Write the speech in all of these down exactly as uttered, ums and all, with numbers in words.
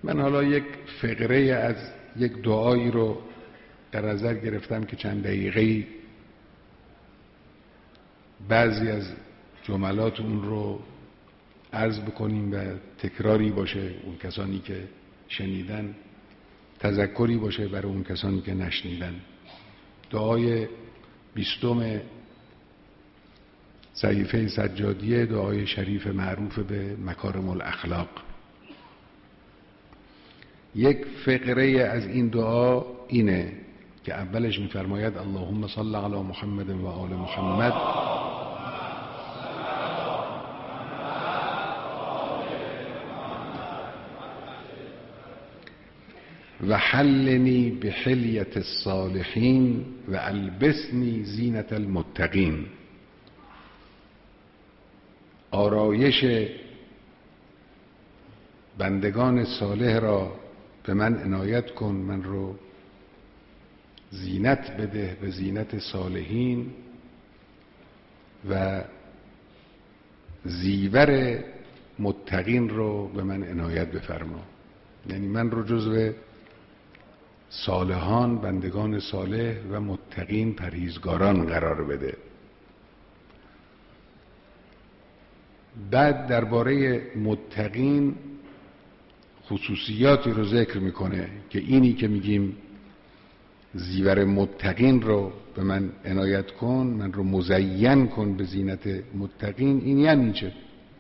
من حالا یک فقره از یک دعایی رو در نظر گرفتم که چند دقیقه‌ای بعضی از جملات اون رو عرض بکنیم و تکراری باشه اون کسانی که شنیدن، تذکری باشه برای اون کسانی که نشنیدن. دعای بیستم صحیفه سجادیه، دعای شریف معروف به مکارم الاخلاق. یک فقره از این دعا اینه که اولش می‌فرماید اللهم صل علی محمد و آل محمد و حلنی بحلیت الصالحین و البسنی زینت المتقین. آرایش بندگان صالح را به من عنایت کن، من رو زینت بده به زینت صالحین و زیور متقین رو به من عنایت بفرما. یعنی من رو جزو صالحان، بندگان صالح و متقین، پرهیزگاران قرار بده. بعد درباره متقین خصوصیاتی رو ذکر میکنه که اینی که میگیم زیور متقین رو به من عنایت کن، من رو مزین کن به زینت متقین، این یعنی چه؟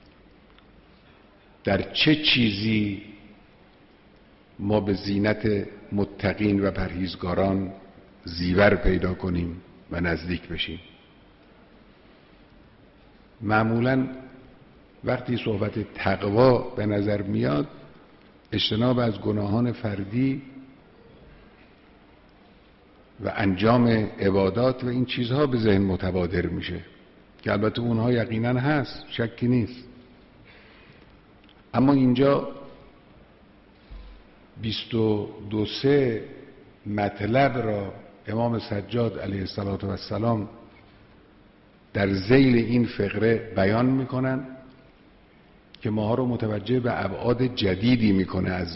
در چه چیزی ما به زینت متقین و پرهیزگاران زیور پیدا کنیم و نزدیک بشیم؟ معمولاً وقتی صحبت تقوا به نظر میاد، اجتناب از گناهان فردی و انجام عبادات و این چیزها به ذهن متبادر میشه که البته اونها یقینا هست، شکی نیست. اما اینجا بیست و دو سه مطلب را امام سجاد علیه السلام در ذیل این فقره بیان میکنن که ماها رو متوجه به ابعاد جدیدی میکنه از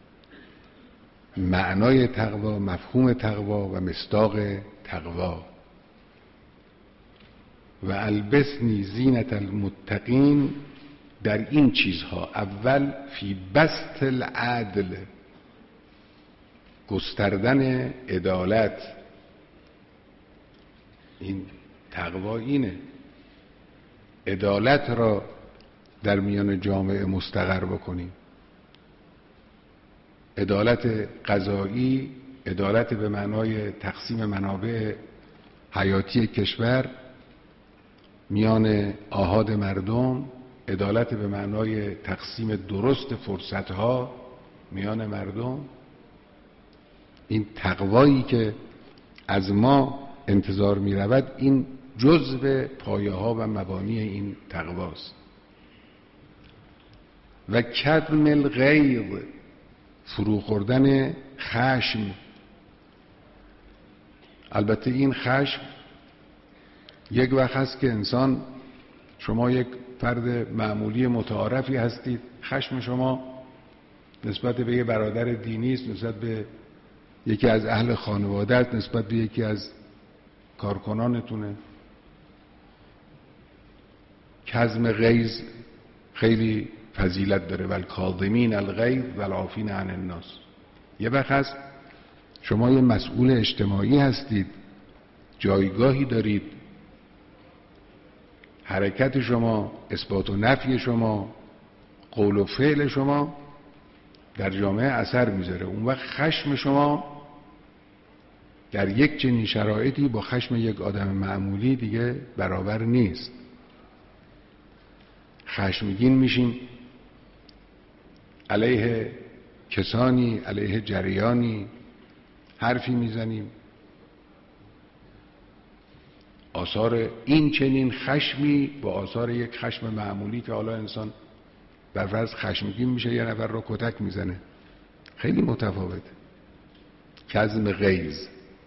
معنای تقوا، مفهوم تقوا و مصداق تقوا. و البسنی زینت المتقین در این چیزها: اول فی بسط العدل، گستردن عدالت. این تقوا اینه، عدالت را در میان جامعه مستقر بکنیم. عدالت قضایی، عدالت به معنای تقسیم منابع حیاتی کشور میان آحاد مردم، عدالت به معنای تقسیم درست فرصتها میان مردم. این تقوایی که از ما انتظار می رود، این جزء پایه ها و مبانی این تقواست. و کظم الغیظ، فرو خوردن خشم. البته این خشم یک وقت هست که انسان، شما یک فرد معمولی متعارفی هستید، خشم شما نسبت به یک برادر دینی است، نسبت به یکی از اهل خانواده‌ات، نسبت به یکی از کارکنانتونه. کظم غیظ خیلی فضیلت داره. والکاظمین الغیظ والعافین عن الناس. یه وقت هست شما یه مسئول اجتماعی هستید، جایگاهی دارید، حرکت شما، اثبات و نفی شما، قول و فعل شما در جامعه اثر میذاره. اون وقت خشم شما در یک چنین شرایطی با خشم یک آدم معمولی دیگه برابر نیست. خشمگین میشیم علیه کسانی، علیه جریانی حرفی میزنیم. آثار این چنین خشمی با آثار یک خشم معمولی که حالا انسان بر فرض خشمگین میشه یه نفر رو کتک میزنه، خیلی متفاوته. کظم غیظ،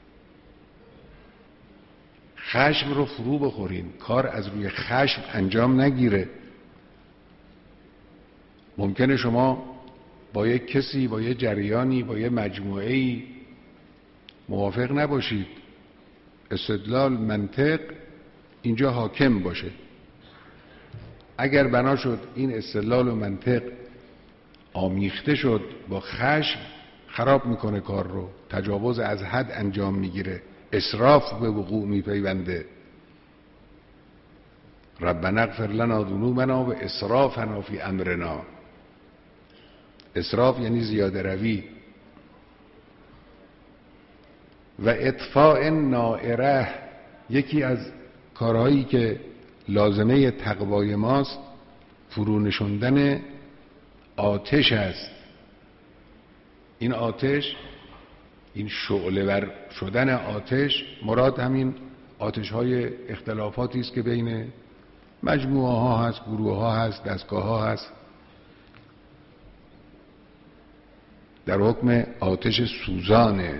خشم رو فرو بخورین، کار از روی خشم انجام نگیره. ممکنه شما با یک کسی، با یک جریانی، با یک مجموعه‌ای موافق نباشید، استدلال، منطق اینجا حاکم باشه. اگر بنا شد این استدلال و منطق آمیخته شد با خشم، خراب میکنه کار رو، تجاوز از حد انجام میگیره، اسراف به وقوع میپیونده. ربنا اغفر لنا ذنوبنا و اسرافنا فی امرنا. اسراف یعنی زیاده روی. و اطفاء نائره، یکی از کارهایی که لازمه تقوای ماست فرو نشوندن آتش است. این آتش، این شعله ور شدن آتش، مراد همین آتش های اختلافاتی است که بین مجموعه ها هست، گروه ها هست، دستگاه ها هست، در حکم آتش سوزانه.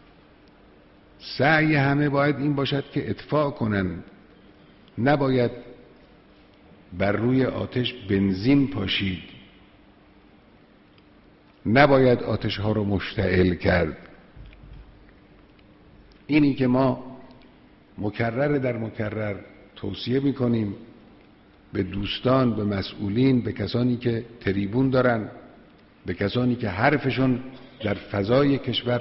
سعی همه باید این باشد که اطفاء کنند، نباید بر روی آتش بنزین پاشید، نباید آتش ها رو مشتعل کرد. اینی که ما مکرر در مکرر توصیه میکنیم به دوستان، به مسئولین، به کسانی که تریبون دارن، به کسانی که حرفشون در فضای کشور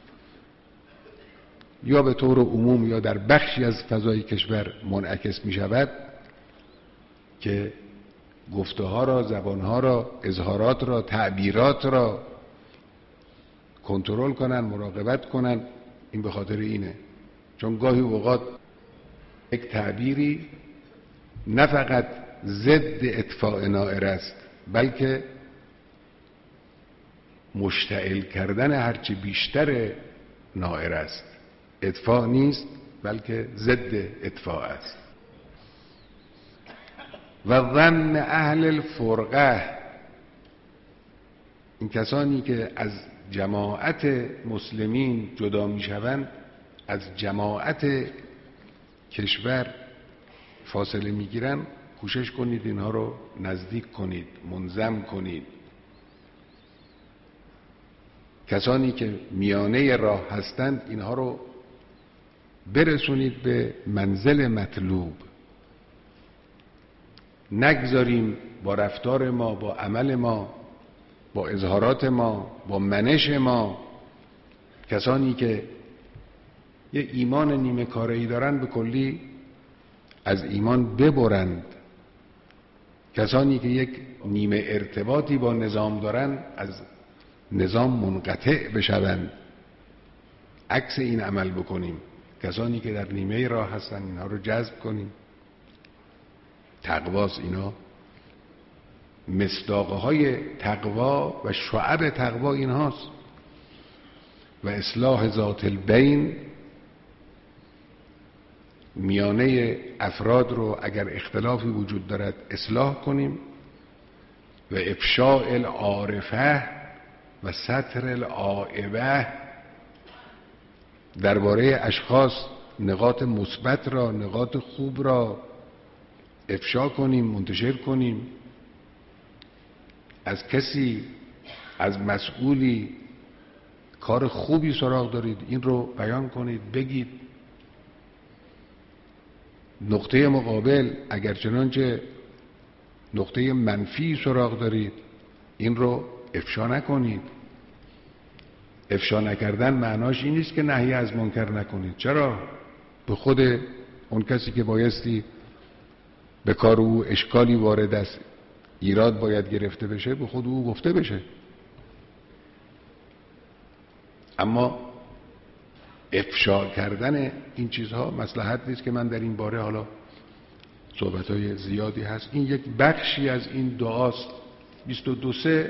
یا به طور عموم یا در بخشی از فضای کشور منعکس می شود، که گفته ها را، زبان ها را، اظهارات را، تعبیرات را کنترل کنن، مراقبت کنن. این به خاطر اینه، چون گاهی اوقات یک تعبیری نه فقط ضد اطفاء نائره است، بلکه مشتعل کردن هرچی بیشتر نائره است. اطفاء نیست بلکه ضد اطفاء است. و ظن اهل الفرقه، این کسانی که از جماعت مسلمین جدا می شوند، از جماعت کشور فاصله می گیرن، کوشش کنید اینها رو نزدیک کنید، منظم کنید. کسانی که میانه راه هستند اینها رو برسونید به منزل مطلوب. نگذاریم با رفتار ما، با عمل ما، با اظهارات ما، با منش ما، کسانی که یه ایمان نیمه کاره‌ای دارن به کلی از ایمان ببرند. کسانی که یک نیمه ارتباطی با نظام دارن از نظام منقطع بشوند. عکس این عمل بکنیم. کسانی که در نیمه راه هستن اینها رو جذب کنیم. تقواست اینا. مصداقهای تقوا و شعب تقوا این هاست. و اصلاح ذات البین، میانه افراد رو اگر اختلافی وجود دارد اصلاح کنیم. و افشاء العارفه و ستر العائبه، درباره اشخاص نقاط مثبت را، نقاط خوب را افشا کنیم، منتشر کنیم. از کسی، از مسئولی کار خوبی سراغ دارید، این رو بیان کنید، بگید. نقطه مقابل اگر چنانچه نقطه منفی سراغ دارید، این رو افشا نکنید. افشا نکردن معناش این نیست که نهی از منکر نکنید. چرا؟ به خود اون کسی که بایستی به کار او اشکالی وارد است، ایراد باید گرفته بشه، به خود او گفته بشه. اما افشا کردن این چیزها مصلحت نیست که من در این باره، حالا صحبت‌های زیادی هست، این یک بخشی از این دعاست. بیست و دو سه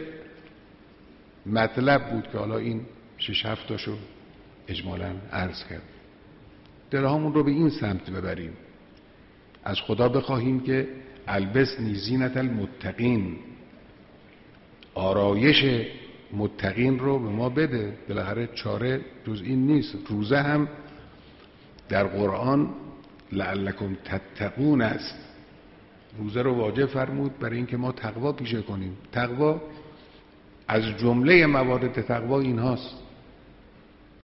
مطلب بود که حالا این شش هفت تاشو اجمالاً عرض کرد. دلهامون رو به این سمت ببریم. از خدا بخواهیم که البسنی زینت المتقین، آرایش متقین رو به ما بده. بالاخره چاره جز این نیست. روزه هم در قرآن لعلکم تتقون است. روزه رو واجب فرمود برای اینکه ما تقوا پیشه کنیم. تقوا از جمله موارد تقوا این هاست.